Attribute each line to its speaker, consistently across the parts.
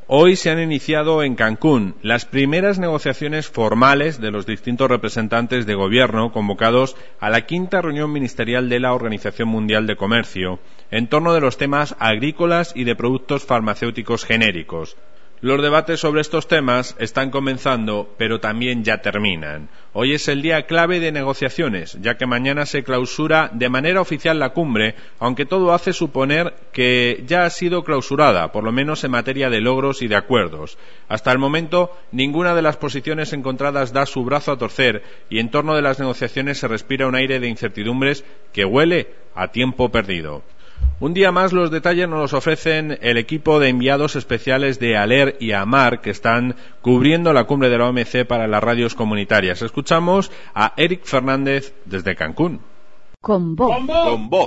Speaker 1: Hoy se han iniciado en Cancún las primeras negociaciones formales de los distintos representantes de gobierno convocados a la quinta reunión ministerial de la Organización Mundial de Comercio en torno de los temas agrícolas y de productos farmacéuticos genéricos. Los debates sobre estos temas están comenzando, pero también ya terminan. Hoy es el día clave de negociaciones, ya que mañana se clausura de manera oficial la cumbre, aunque todo hace suponer que ya ha sido clausurada, por lo menos en materia de logros y de acuerdos. Hasta el momento, ninguna de las posiciones encontradas da su brazo a torcer y en torno de las negociaciones se respira un aire de incertidumbres que huele a tiempo perdido. Un día más los detalles nos los ofrecen el equipo de enviados especiales de ALER y AMAR que están cubriendo la cumbre de la OMC para las radios comunitarias. Escuchamos a Eric Fernández desde Cancún.
Speaker 2: Con voz.
Speaker 1: Con voz.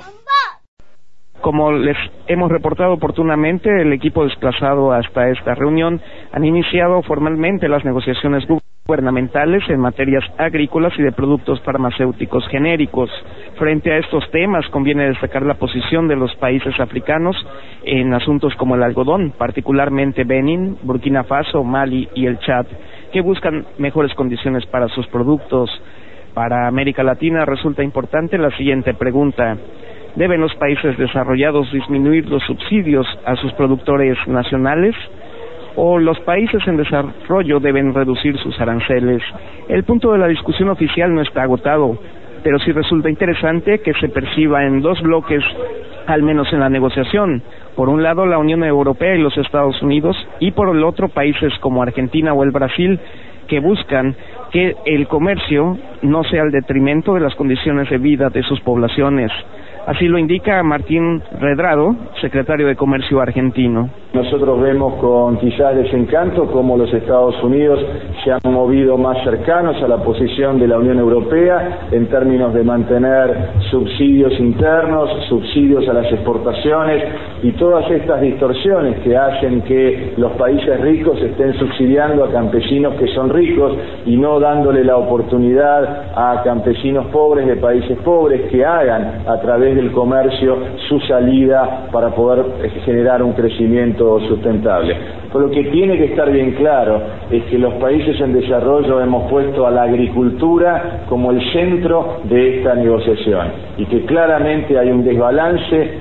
Speaker 3: Como les hemos reportado oportunamente, el equipo desplazado hasta esta reunión han iniciado formalmente las negociaciones gubernamentales en materias agrícolas y de productos farmacéuticos genéricos. Frente a estos temas conviene destacar la posición de los países africanos en asuntos como el algodón, particularmente Benín, Burkina Faso, Mali y el Chad, que buscan mejores condiciones para sus productos. Para América Latina resulta importante la siguiente pregunta: ¿deben los países desarrollados disminuir los subsidios a sus productores nacionales? ¿O los países en desarrollo deben reducir sus aranceles? El punto de la discusión oficial no está agotado, pero sí resulta interesante que se perciba en dos bloques, al menos en la negociación. Por un lado, la Unión Europea y los Estados Unidos, y por el otro, países como Argentina o el Brasil, que buscan que el comercio no sea al detrimento de las condiciones de vida de sus poblaciones. Así lo indica Martín Redrado, secretario de Comercio argentino.
Speaker 4: Nosotros vemos con quizás desencanto cómo los Estados Unidos se han movido más cercanos a la posición de la Unión Europea en términos de mantener subsidios internos, subsidios a las exportaciones y todas estas distorsiones que hacen que los países ricos estén subsidiando a campesinos que son ricos y no dándole la oportunidad a campesinos pobres de países pobres que hagan a través del comercio su salida para poder generar un crecimiento sustentable. Pero lo que tiene que estar bien claro es que los países en desarrollo hemos puesto a la agricultura como el centro de esta negociación y que claramente hay un desbalance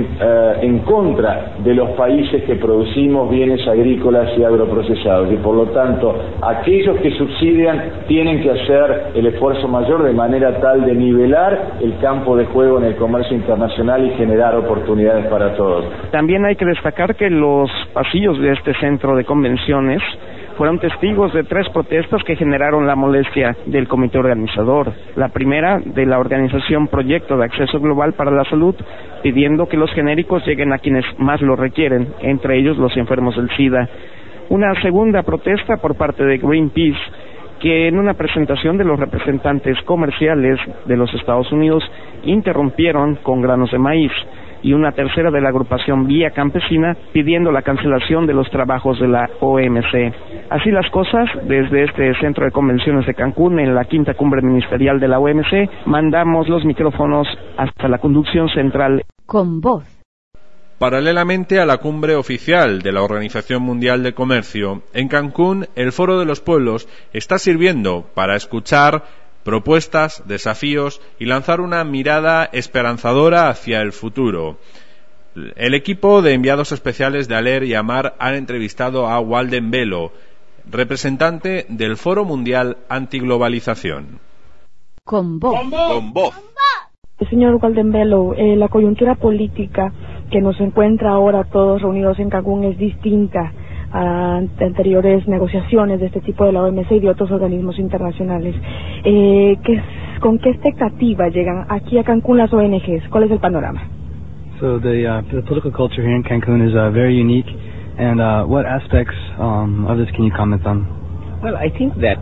Speaker 4: en contra de los países que producimos bienes agrícolas y agroprocesados y por lo tanto aquellos que subsidian tienen que hacer el esfuerzo mayor de manera tal de nivelar el campo de juego en el comercio internacional y generar oportunidades para todos.
Speaker 3: También hay que destacar que los pasillos de este centro de convenciones fueron testigos de 3 protestas que generaron la molestia del comité organizador. La primera, de la organización Proyecto de Acceso Global para la Salud, pidiendo que los genéricos lleguen a quienes más lo requieren, entre ellos los enfermos del SIDA. Una segunda protesta por parte de Greenpeace, que en una presentación de los representantes comerciales de los Estados Unidos interrumpieron con granos de maíz. Y una tercera de la agrupación Vía Campesina pidiendo la cancelación de los trabajos de la OMC. Así las cosas, desde este centro de convenciones de Cancún, en la quinta cumbre ministerial de la OMC, mandamos los micrófonos hasta la conducción central.
Speaker 2: Con voz.
Speaker 1: Paralelamente a la cumbre oficial de la Organización Mundial de Comercio, en Cancún, el Foro de los Pueblos está sirviendo para escuchar propuestas, desafíos y lanzar una mirada esperanzadora hacia el futuro. El equipo de enviados especiales de ALER y AMAR han entrevistado a Walden Bello, representante del Foro Mundial Antiglobalización.
Speaker 2: Con voz.
Speaker 1: Con voz.
Speaker 5: Señor Walden Bello, la coyuntura política que nos encuentra ahora todos reunidos en Cancún es distinta a anteriores negociaciones de este tipo de la OMC y de otros organismos internacionales. ¿Con qué expectativa llegan aquí a Cancún las ONGs? ¿Cuál es el panorama?
Speaker 6: So the political culture here in Cancun is very unique, and what aspects of this can you comment on?
Speaker 7: Well, I think that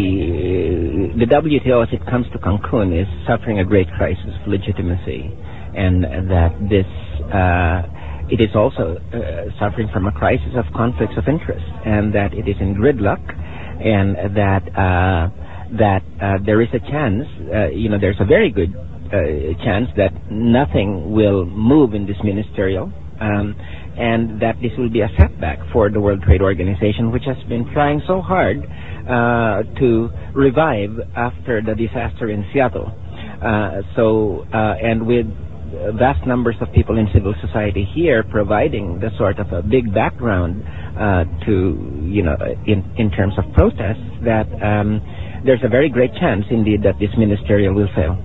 Speaker 7: the WTO, as it comes to Cancun, is suffering a great crisis of legitimacy, and that this it is also suffering from a crisis of conflicts of interest, and that it is in gridlock, and that there is a chance, there's a very good chance that nothing will move in this ministerial, and that this will be a setback for the World Trade Organization, which has been trying so hard to revive after the disaster in Seattle. And with vast numbers of people in civil society here providing the sort of a big background in terms of protests, that there's a very great chance indeed that this ministerial will fail.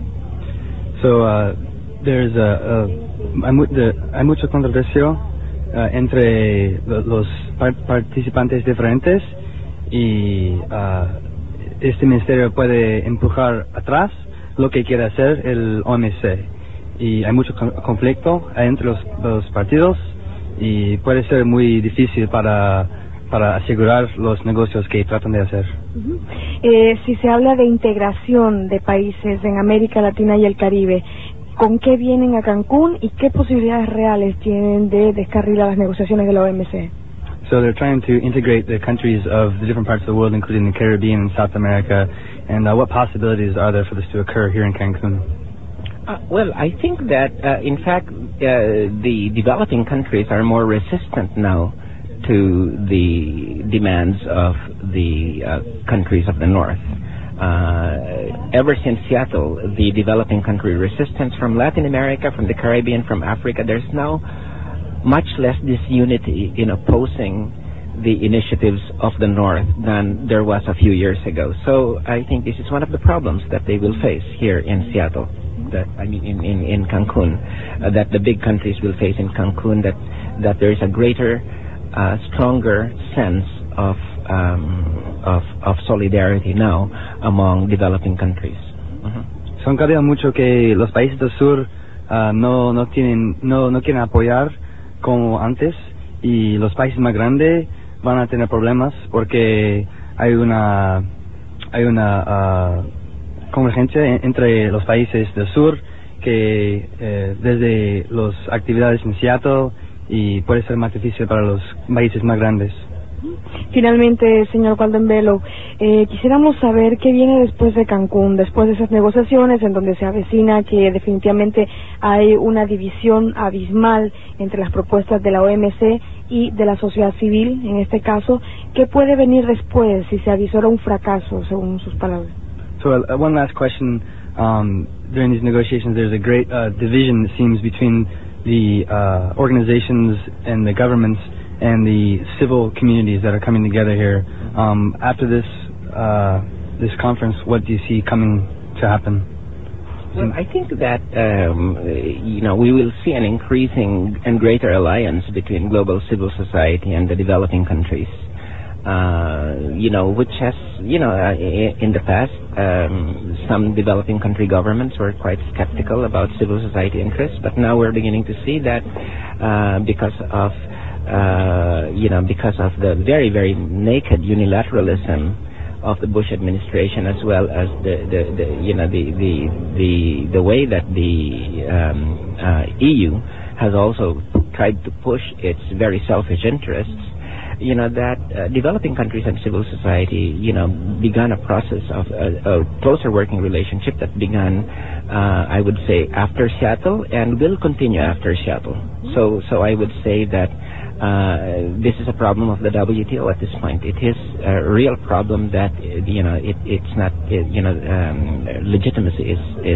Speaker 6: So there's hay mucho controversia entre los participantes diferentes y este ministerio puede empujar atrás lo que quiere hacer el OMC, y hay mucho conflicto entre los partidos y puede ser muy difícil para asegurar los negocios que tratan de hacer.
Speaker 5: Si se habla de integración de países en América Latina y el Caribe, ¿con qué vienen a Cancún y qué posibilidades reales tienen de descarrilar las negociaciones de la OMC?
Speaker 6: So they're trying to integrate the countries of the different parts of the world, including the Caribbean and South America, and what possibilities are there for this to occur here in Cancun?
Speaker 7: Well, I think that, in fact, the developing countries are more resistant now to the demands of the countries of the North. Ever since Seattle, the developing country resistance from Latin America, from the Caribbean, from Africa, there's now much less disunity in opposing the initiatives of the North than there was a few years ago. So I think this is one of the problems that they will face here in Seattle, in Cancun, that the big countries will face in Cancun, that there is a greater, stronger sense of solidarity now among developing countries.
Speaker 6: Se han cambiado mucho que los países del sur no quieren apoyar como antes, y los países más grandes van a tener problemas porque hay una convergencia entre los países del sur que desde las actividades en Seattle, y puede ser más difícil para los países más grandes.
Speaker 5: Finalmente, señor Gualdenbello, quisiéramos saber qué viene después de Cancún, después de esas negociaciones en donde se avecina que definitivamente hay una división abismal entre las propuestas de la OMC y de la sociedad civil, en este caso. ¿Qué puede venir después si se avisora un fracaso, según sus palabras?
Speaker 6: So one last question. During these negotiations, there's a great division, it seems, between the organizations and the governments and the civil communities that are coming together here. After this conference, what do you see coming to happen?
Speaker 7: Well, I think that we will see an increasing and greater alliance between global civil society and the developing countries. Which has, in the past, some developing country governments were quite skeptical about civil society interests, but now we're beginning to see that because of the very, very naked unilateralism of the Bush administration, as well as the way that the EU has also tried to push its very selfish interests, that developing countries and civil society, began a process of a closer working relationship that began, I would say, after Seattle and will continue after Seattle. So I would say that this is a problem of the WTO at this point. It is a real problem that it's not legitimacy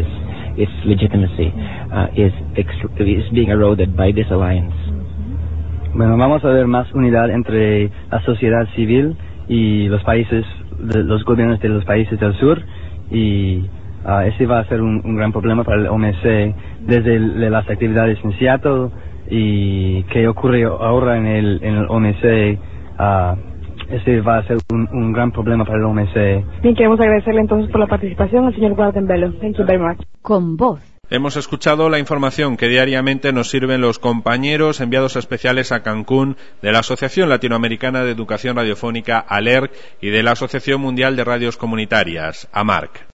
Speaker 7: is being eroded by this alliance.
Speaker 6: Bueno, vamos a ver más unidad entre la sociedad civil y los gobiernos de los países del sur, y ese va a ser un gran problema para el OMC desde las actividades en Seattle y que ocurre ahora en el OMC. Ese va a ser un gran problema para el OMC.
Speaker 5: Bien, queremos agradecerle entonces por la participación al señor Gualdenbello. Thank you very much.
Speaker 2: Con voz.
Speaker 1: Hemos escuchado la información que diariamente nos sirven los compañeros enviados especiales a Cancún de la Asociación Latinoamericana de Educación Radiofónica, ALERC, y de la Asociación Mundial de Radios Comunitarias, AMARC.